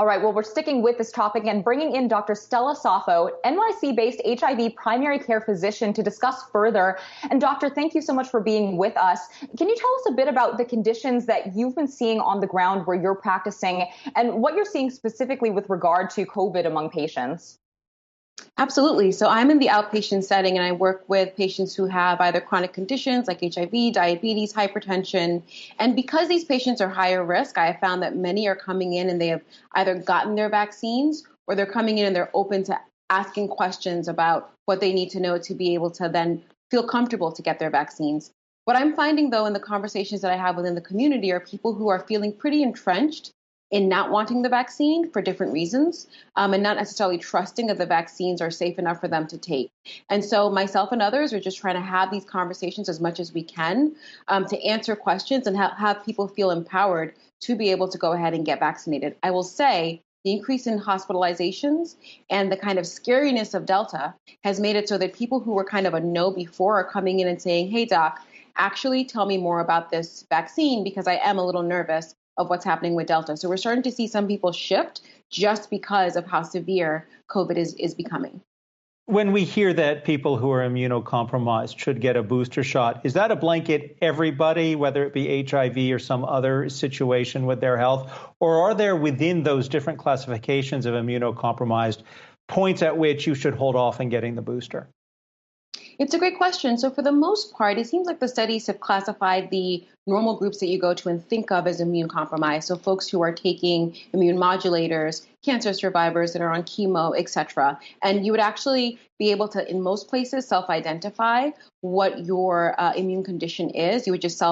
All right, well, we're sticking with this topic and bringing in Dr. Stella Saffo, NYC-based HIV primary care physician, to discuss further. And doctor, thank you so much for being with us. Can you tell us a bit about the conditions that you've been seeing on the ground where you're practicing and what you're seeing specifically with regard to COVID among patients? Absolutely. So I'm in the outpatient setting and I work with patients who have either chronic conditions like HIV, diabetes, hypertension. And because these patients are higher risk, I have found that many are coming in and they have either gotten their vaccines or they're coming in and they're open to asking questions about what they need to know to be able to then feel comfortable to get their vaccines. What I'm finding, though, in the conversations that I have within the community are people who are feeling pretty entrenched in not wanting the vaccine for different reasons, and not necessarily trusting that the vaccines are safe enough for them to take. And so myself and others are just trying to have these conversations as much as we can to answer questions and have people feel empowered to be able to go ahead and get vaccinated. I will say the increase in hospitalizations and the kind of scariness of Delta has made it so that people who were kind of a no before are coming in and saying, hey, doc, actually tell me more about this vaccine because I am a little nervous of what's happening with Delta. So we're starting to see some people shift just because of how severe COVID is becoming. When we hear that people who are immunocompromised should get a booster shot, is that a blanket everybody, whether it be HIV or some other situation with their health? Or are there within those different classifications of immunocompromised points at which you should hold off on getting the booster? It's a great question. So for the most part, it seems like the studies have classified the normal groups that you go to and think of as immune compromised. So folks who are taking immune modulators, cancer survivors that are on chemo, et cetera. And you would actually be able to, in most places, self-identify what your immune condition is. You would just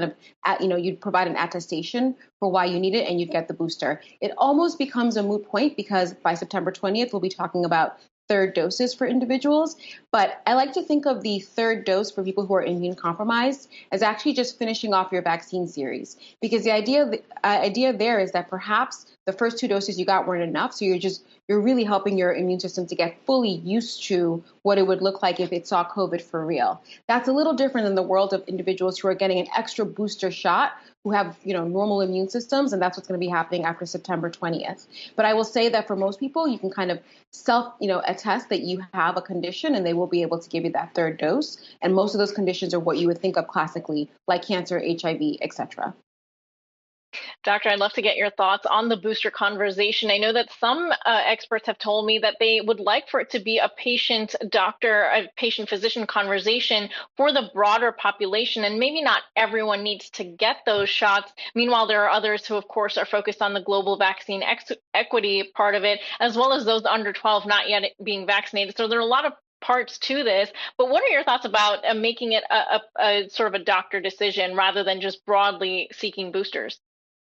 you'd provide an attestation for why you need it and you'd get the booster. It almost becomes a moot point because by September 20th, we'll be talking about third doses for individuals. But I like to think of the third dose for people who are immune compromised as actually just finishing off your vaccine series. Because the idea there is that perhaps the first two doses you got weren't enough. So you're really helping your immune system to get fully used to what it would look like if it saw COVID for real. That's a little different than the world of individuals who are getting an extra booster shot who have, normal immune systems, and that's what's going to be happening after September 20th. But I will say that for most people, you can kind of attest that you have a condition, and they will be able to give you that third dose. And most of those conditions are what you would think of classically, like cancer, HIV, et cetera. Doctor, I'd love to get your thoughts on the booster conversation. I know that some experts have told me that they would like for it to be a patient-physician conversation for the broader population, and maybe not everyone needs to get those shots. Meanwhile, there are others who, of course, are focused on the global vaccine equity part of it, as well as those under 12 not yet being vaccinated. So there are a lot of parts to this, but what are your thoughts about making it a sort of a doctor decision rather than just broadly seeking boosters?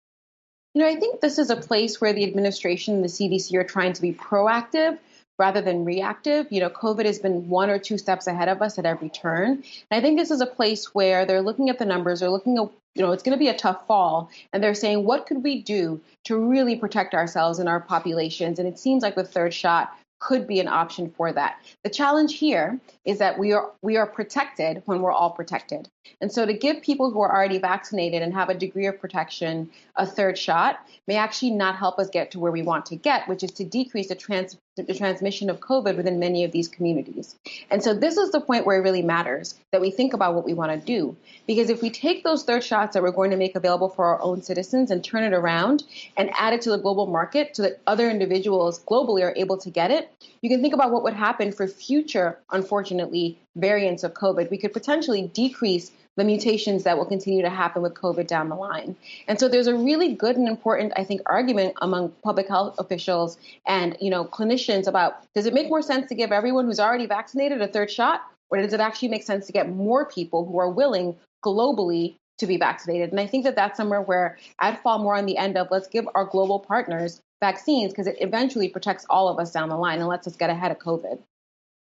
I think this is a place where the administration and the CDC are trying to be proactive rather than reactive. COVID has been one or two steps ahead of us at every turn. And I think this is a place where they're looking at the numbers, they're looking at, it's going to be a tough fall. And they're saying, what could we do to really protect ourselves and our populations? And it seems like the third shot could be an option for that. The challenge here is that we are protected when we're all protected. And so to give people who are already vaccinated and have a degree of protection a third shot may actually not help us get to where we want to get, which is to decrease the transmission of COVID within many of these communities. And so this is the point where it really matters that we think about what we want to do. Because if we take those third shots that we're going to make available for our own citizens and turn it around and add it to the global market so that other individuals globally are able to get it, you can think about what would happen for future, unfortunately, variants of COVID. We could potentially decrease the mutations that will continue to happen with COVID down the line. And so there's a really good and important, I think, argument among public health officials and, clinicians about, does it make more sense to give everyone who's already vaccinated a third shot? Or does it actually make sense to get more people who are willing globally to be vaccinated? And I think that that's somewhere where I'd fall more on the end of let's give our global partners vaccines because it eventually protects all of us down the line and lets us get ahead of COVID.